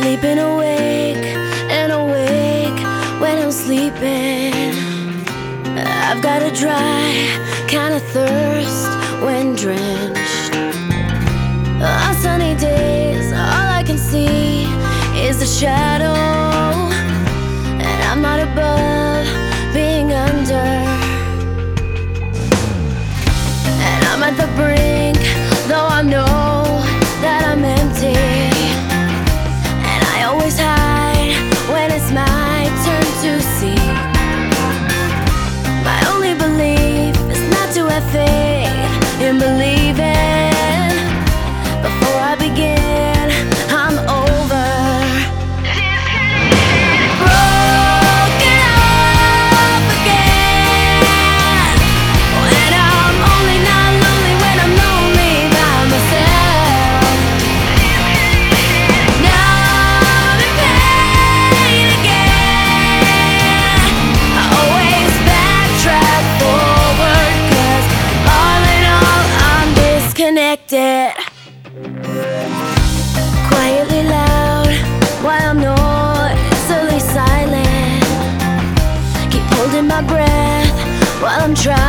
Sleeping awake and awake when I'm sleeping. I've got a dry kind of thirst when drenched. On sunny days, all I can see is the shadow, and I'm not above being under. And I'm at the brink, though I know that I'm empty. And I always hide when it's my turn to see. My only belief is not to have faith in believing. Before I begin, I'm over. Broken up again. When I'm only not lonely, when I'm lonely by myself. Now I'm in pain again. I always backtrack forward, 'cause all in all I'm disconnected. Quietly loud while I'm noisily silent. Keep holding my breath while I'm trying